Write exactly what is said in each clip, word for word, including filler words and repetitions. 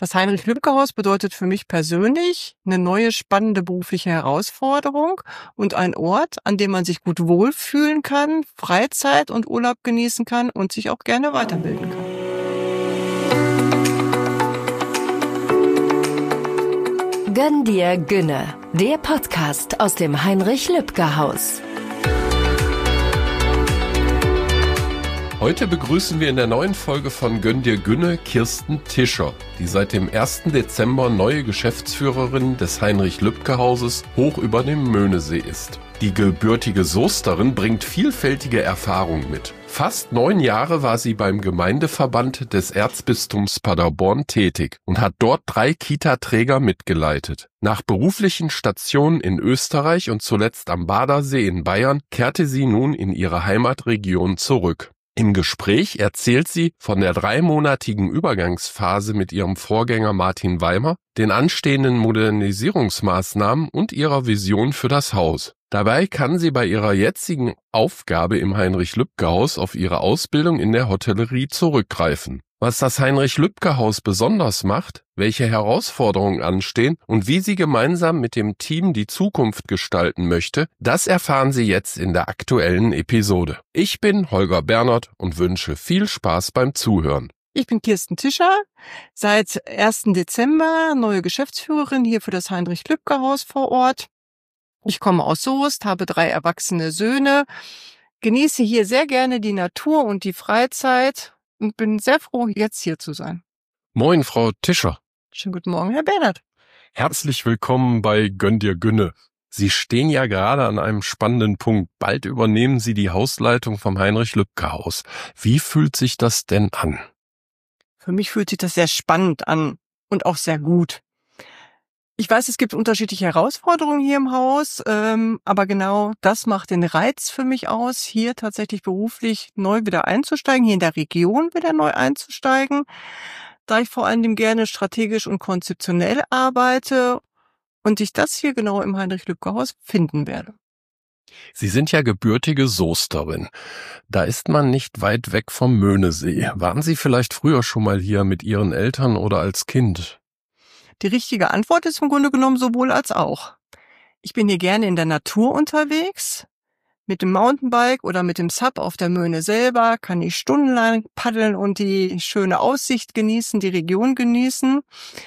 Das Heinrich-Lübke-Haus bedeutet für mich persönlich eine neue spannende berufliche Herausforderung und ein Ort, an dem man sich gut wohlfühlen kann, Freizeit und Urlaub genießen kann und sich auch gerne weiterbilden kann. Gönn dir Günne, der Podcast aus dem Heinrich-Lübke-Haus. Heute begrüßen wir in der neuen Folge von Gönn dir Günne Kirsten Tischer, die seit dem ersten Dezember neue Geschäftsführerin des Heinrich-Lübke-Hauses hoch über dem Möhnesee ist. Die gebürtige Soesterin bringt vielfältige Erfahrung mit. Fast neun Jahre war sie beim Gemeindeverband des Erzbistums Paderborn tätig und hat dort drei Kita-Träger mitgeleitet. Nach beruflichen Stationen in Österreich und zuletzt am Badersee in Bayern kehrte sie nun in ihre Heimatregion zurück. Im Gespräch erzählt sie von der dreimonatigen Übergangsphase mit ihrem Vorgänger Martin Weimer, den anstehenden Modernisierungsmaßnahmen und ihrer Vision für das Haus. Dabei kann sie bei ihrer jetzigen Aufgabe im Heinrich-Lübke-Haus auf ihre Ausbildung in der Hotellerie zurückgreifen. Was das Heinrich-Lübke-Haus besonders macht, welche Herausforderungen anstehen und wie sie gemeinsam mit dem Team die Zukunft gestalten möchte, das erfahren Sie jetzt in der aktuellen Episode. Ich bin Holger Bernert und wünsche viel Spaß beim Zuhören. Ich bin Kirsten Tischer, seit ersten Dezember neue Geschäftsführerin hier für das Heinrich-Lübke-Haus vor Ort. Ich komme aus Soest, habe drei erwachsene Söhne, genieße hier sehr gerne die Natur und die Freizeit und bin sehr froh, jetzt hier zu sein. Moin, Frau Tischer. Schönen guten Morgen, Herr Bernert. Herzlich willkommen bei Gönn dir Günne. Sie stehen ja gerade an einem spannenden Punkt. Bald übernehmen Sie die Hausleitung vom Heinrich-Lübke-Haus. Wie fühlt sich das denn an? Für mich fühlt sich das sehr spannend an und auch sehr gut. Ich weiß, es gibt unterschiedliche Herausforderungen hier im Haus, ähm, aber genau das macht den Reiz für mich aus, hier tatsächlich beruflich neu wieder einzusteigen, hier in der Region wieder neu einzusteigen, da ich vor allem gerne strategisch und konzeptionell arbeite und ich das hier genau im Heinrich-Lübke-Haus finden werde. Sie sind ja gebürtige Soesterin. Da ist man nicht weit weg vom Möhnesee. Waren Sie vielleicht früher schon mal hier mit Ihren Eltern oder als Kind? Die richtige Antwort ist im Grunde genommen sowohl als auch. Ich bin hier gerne in der Natur unterwegs. Mit dem Mountainbike oder mit dem Sub auf der Möhne selber kann ich stundenlang paddeln und die schöne Aussicht genießen, die Region genießen.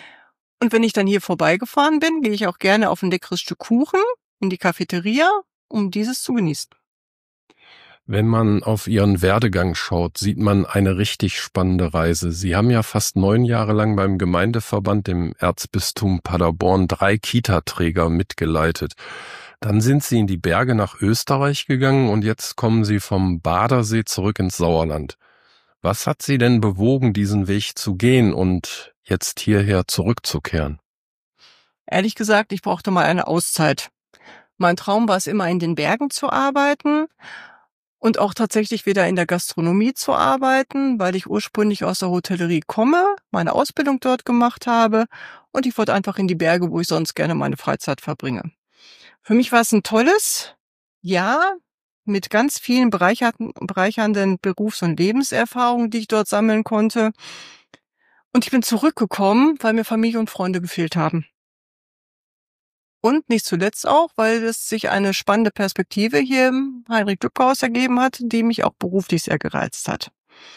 Und wenn ich dann hier vorbeigefahren bin, gehe ich auch gerne auf ein leckeres Stück Kuchen in die Cafeteria, um dieses zu genießen. Wenn man auf Ihren Werdegang schaut, sieht man eine richtig spannende Reise. Sie haben ja fast neun Jahre lang beim Gemeindeverband im Erzbistum Paderborn drei Kita-Träger mitgeleitet. Dann sind Sie in die Berge nach Österreich gegangen und jetzt kommen Sie vom Badersee zurück ins Sauerland. Was hat Sie denn bewogen, diesen Weg zu gehen und jetzt hierher zurückzukehren? Ehrlich gesagt, ich brauchte mal eine Auszeit. Mein Traum war es immer, in den Bergen zu arbeiten. Und auch tatsächlich wieder in der Gastronomie zu arbeiten, weil ich ursprünglich aus der Hotellerie komme, meine Ausbildung dort gemacht habe und ich wollte einfach in die Berge, wo ich sonst gerne meine Freizeit verbringe. Für mich war es ein tolles Jahr mit ganz vielen bereichernden Berufs- und Lebenserfahrungen, die ich dort sammeln konnte. Und ich bin zurückgekommen, weil mir Familie und Freunde gefehlt haben. Und nicht zuletzt auch, weil es sich eine spannende Perspektive hier im Heinrich-Lübke-Haus ergeben hat, die mich auch beruflich sehr gereizt hat.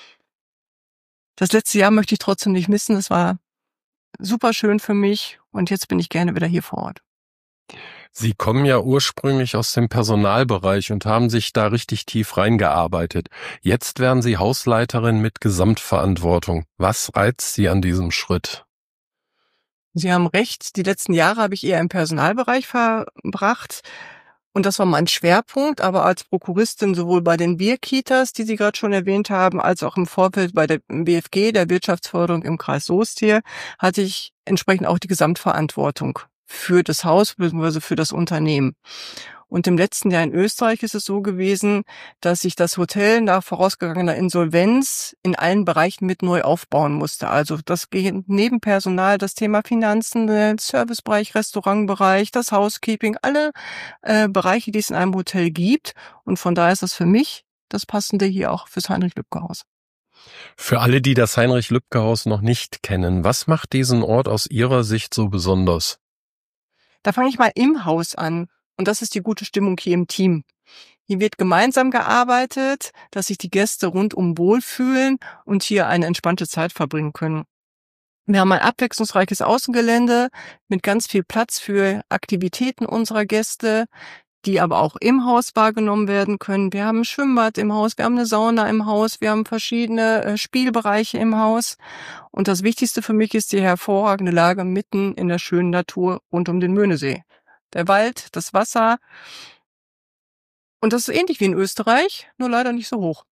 Das letzte Jahr möchte ich trotzdem nicht missen. Es war super schön für mich und jetzt bin ich gerne wieder hier vor Ort. Sie kommen ja ursprünglich aus dem Personalbereich und haben sich da richtig tief reingearbeitet. Jetzt werden Sie Hausleiterin mit Gesamtverantwortung. Was reizt Sie an diesem Schritt? Sie haben recht, die letzten Jahre habe ich eher im Personalbereich verbracht und das war mein Schwerpunkt, aber als Prokuristin sowohl bei den Bierkitas, die Sie gerade schon erwähnt haben, als auch im Vorfeld bei der B F G, der Wirtschaftsförderung im Kreis Soest hier, hatte ich entsprechend auch die Gesamtverantwortung für das Haus bzw. für das Unternehmen. Und im letzten Jahr in Österreich ist es so gewesen, dass sich das Hotel nach vorausgegangener Insolvenz in allen Bereichen mit neu aufbauen musste. Also das geht neben Personal, das Thema Finanzen, der Servicebereich, Restaurantbereich, das Housekeeping, alle äh, Bereiche, die es in einem Hotel gibt. Und von daher ist das für mich das Passende hier auch fürs Heinrich-Lübke-Haus. Für alle, die das Heinrich-Lübke-Haus noch nicht kennen, was macht diesen Ort aus Ihrer Sicht so besonders? Da fange ich mal im Haus an. Und das ist die gute Stimmung hier im Team. Hier wird gemeinsam gearbeitet, dass sich die Gäste rundum wohlfühlen und hier eine entspannte Zeit verbringen können. Wir haben ein abwechslungsreiches Außengelände mit ganz viel Platz für Aktivitäten unserer Gäste, die aber auch im Haus wahrgenommen werden können. Wir haben ein Schwimmbad im Haus, wir haben eine Sauna im Haus, wir haben verschiedene äh, Spielbereiche im Haus. Und das Wichtigste für mich ist die hervorragende Lage mitten in der schönen Natur rund um den Möhnesee. Der Wald, das Wasser. Und das ist ähnlich wie in Österreich, nur leider nicht so hoch.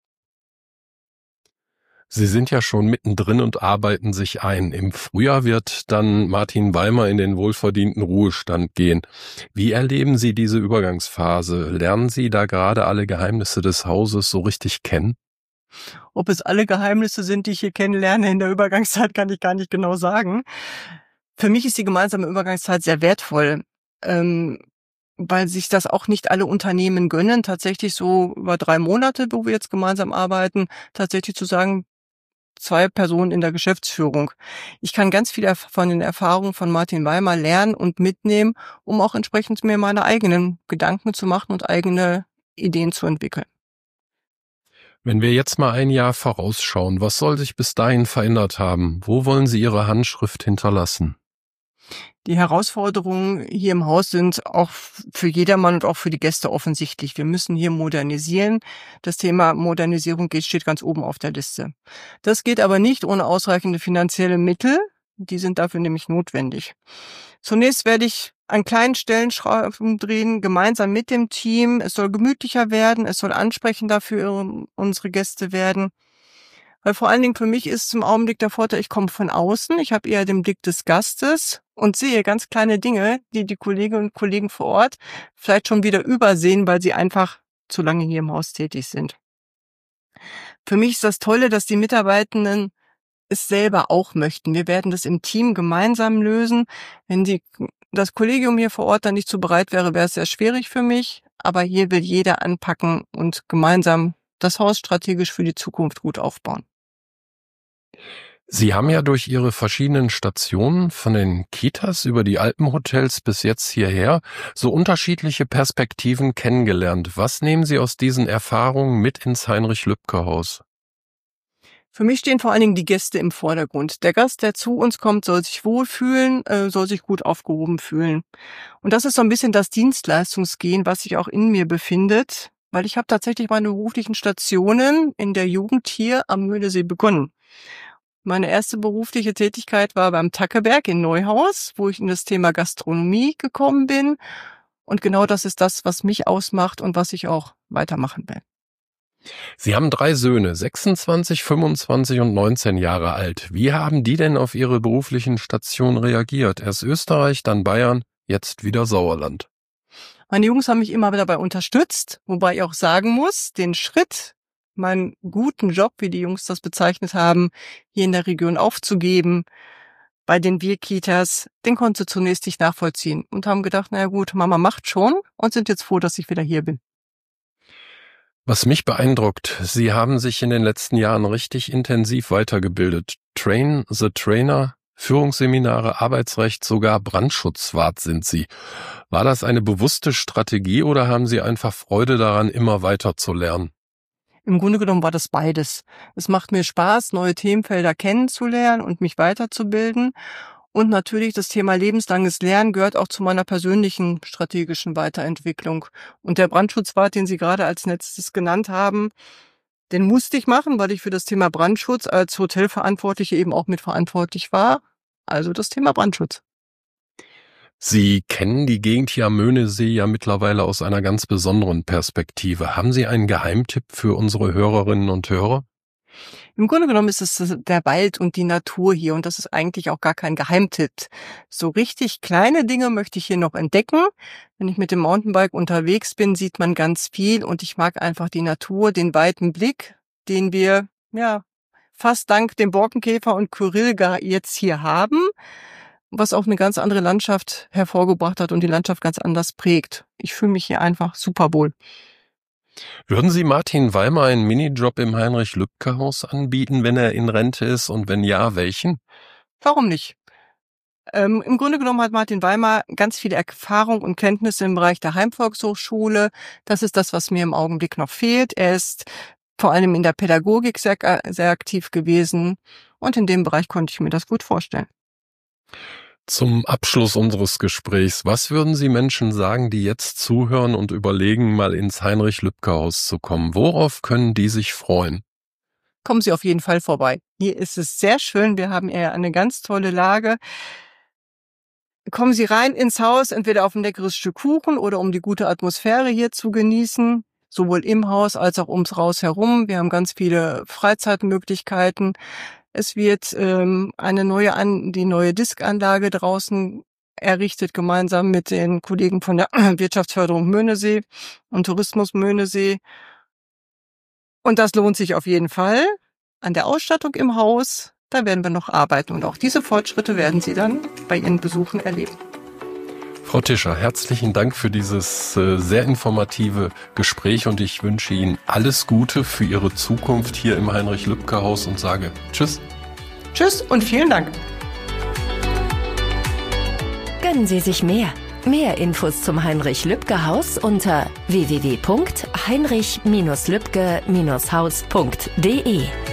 Sie sind ja schon mittendrin und arbeiten sich ein. Im Frühjahr wird dann Martin Weimar in den wohlverdienten Ruhestand gehen. Wie erleben Sie diese Übergangsphase? Lernen Sie da gerade alle Geheimnisse des Hauses so richtig kennen? Ob es alle Geheimnisse sind, die ich hier kennenlerne in der Übergangszeit, kann ich gar nicht genau sagen. Für mich ist die gemeinsame Übergangszeit sehr wertvoll, ähm, weil sich das auch nicht alle Unternehmen gönnen, tatsächlich so über drei Monate, wo wir jetzt gemeinsam arbeiten, tatsächlich zu sagen, zwei Personen in der Geschäftsführung. Ich kann ganz viel von den Erfahrungen von Martin Weimar lernen und mitnehmen, um auch entsprechend mir meine eigenen Gedanken zu machen und eigene Ideen zu entwickeln. Wenn wir jetzt mal ein Jahr vorausschauen, was soll sich bis dahin verändert haben? Wo wollen Sie Ihre Handschrift hinterlassen? Die Herausforderungen hier im Haus sind auch für jedermann und auch für die Gäste offensichtlich. Wir müssen hier modernisieren. Das Thema Modernisierung steht ganz oben auf der Liste. Das geht aber nicht ohne ausreichende finanzielle Mittel. Die sind dafür nämlich notwendig. Zunächst werde ich an kleinen Stellschrauben drehen, gemeinsam mit dem Team. Es soll gemütlicher werden, es soll ansprechender für unsere Gäste werden. Weil vor allen Dingen für mich ist im Augenblick der Vorteil, ich komme von außen, ich habe eher den Blick des Gastes und sehe ganz kleine Dinge, die die Kolleginnen und Kollegen vor Ort vielleicht schon wieder übersehen, weil sie einfach zu lange hier im Haus tätig sind. Für mich ist das Tolle, dass die Mitarbeitenden es selber auch möchten. Wir werden das im Team gemeinsam lösen. Wenn die, das Kollegium hier vor Ort dann nicht so bereit wäre, wäre es sehr schwierig für mich. Aber hier will jeder anpacken und gemeinsam das Haus strategisch für die Zukunft gut aufbauen. Sie haben ja durch Ihre verschiedenen Stationen, von den Kitas über die Alpenhotels bis jetzt hierher, so unterschiedliche Perspektiven kennengelernt. Was nehmen Sie aus diesen Erfahrungen mit ins Heinrich-Lübke-Haus? Für mich stehen vor allen Dingen die Gäste im Vordergrund. Der Gast, der zu uns kommt, soll sich wohlfühlen, soll sich gut aufgehoben fühlen. Und das ist so ein bisschen das Dienstleistungsgehen, was sich auch in mir befindet, weil ich habe tatsächlich meine beruflichen Stationen in der Jugend hier am Möhnesee begonnen. Meine erste berufliche Tätigkeit war beim Tackeberg in Neuhaus, wo ich in das Thema Gastronomie gekommen bin. Und genau das ist das, was mich ausmacht und was ich auch weitermachen will. Sie haben drei Söhne, sechsundzwanzig, fünfundzwanzig und neunzehn Jahre alt. Wie haben die denn auf Ihre beruflichen Stationen reagiert? Erst Österreich, dann Bayern, jetzt wieder Sauerland. Meine Jungs haben mich immer dabei unterstützt, wobei ich auch sagen muss, den Schritt, meinen guten Job, wie die Jungs das bezeichnet haben, hier in der Region aufzugeben, bei den Wir-Kitas, den konnten sie zunächst nicht nachvollziehen und haben gedacht, naja gut, Mama macht schon und sind jetzt froh, dass ich wieder hier bin. Was mich beeindruckt, Sie haben sich in den letzten Jahren richtig intensiv weitergebildet. Train the Trainer, Führungsseminare, Arbeitsrecht, sogar Brandschutzwart sind Sie. War das eine bewusste Strategie oder haben Sie einfach Freude daran, immer weiter zu lernen? Im Grunde genommen war das beides. Es macht mir Spaß, neue Themenfelder kennenzulernen und mich weiterzubilden. Und natürlich das Thema lebenslanges Lernen gehört auch zu meiner persönlichen strategischen Weiterentwicklung. Und der Brandschutzwart, den Sie gerade als letztes genannt haben, den musste ich machen, weil ich für das Thema Brandschutz als Hotelverantwortliche eben auch mitverantwortlich war. Also das Thema Brandschutz. Sie kennen die Gegend hier am Möhnesee ja mittlerweile aus einer ganz besonderen Perspektive. Haben Sie einen Geheimtipp für unsere Hörerinnen und Hörer? Im Grunde genommen ist es der Wald und die Natur hier und das ist eigentlich auch gar kein Geheimtipp. So richtig kleine Dinge möchte ich hier noch entdecken. Wenn ich mit dem Mountainbike unterwegs bin, sieht man ganz viel und ich mag einfach die Natur, den weiten Blick, den wir ja fast dank dem Borkenkäfer und Kyrill jetzt hier haben, was auch eine ganz andere Landschaft hervorgebracht hat und die Landschaft ganz anders prägt. Ich fühle mich hier einfach super wohl. Würden Sie Martin Weimer einen Minijob im Heinrich-Lübke-Haus anbieten, wenn er in Rente ist, und wenn ja, welchen? Warum nicht? Ähm, Im Grunde genommen hat Martin Weimer ganz viel Erfahrung und Kenntnisse im Bereich der Heimvolkshochschule. Das ist das, was mir im Augenblick noch fehlt. Er ist vor allem in der Pädagogik sehr, sehr aktiv gewesen und in dem Bereich konnte ich mir das gut vorstellen. Zum Abschluss unseres Gesprächs, was würden Sie Menschen sagen, die jetzt zuhören und überlegen, mal ins Heinrich-Lübke-Haus zu kommen? Worauf können die sich freuen? Kommen Sie auf jeden Fall vorbei. Hier ist es sehr schön. Wir haben eher eine ganz tolle Lage. Kommen Sie rein ins Haus, entweder auf ein leckeres Stück Kuchen oder um die gute Atmosphäre hier zu genießen, sowohl im Haus als auch ums Haus herum. Wir haben ganz viele Freizeitmöglichkeiten. Es wird ähm, eine neue an die neue Diskanlage draußen errichtet, gemeinsam mit den Kollegen von der Wirtschaftsförderung Möhnesee und Tourismus Möhnesee. Und das lohnt sich auf jeden Fall. An der Ausstattung im Haus, da werden wir noch arbeiten. Und auch diese Fortschritte werden Sie dann bei Ihren Besuchen erleben. Frau Tischer, herzlichen Dank für dieses äh, sehr informative Gespräch und ich wünsche Ihnen alles Gute für Ihre Zukunft hier im Heinrich-Lübke-Haus und sage Tschüss. Tschüss und vielen Dank. Gönnen Sie sich mehr. Mehr Infos zum Heinrich-Lübke-Haus unter w w w punkt heinrich Bindestrich lübke Bindestrich haus punkt de.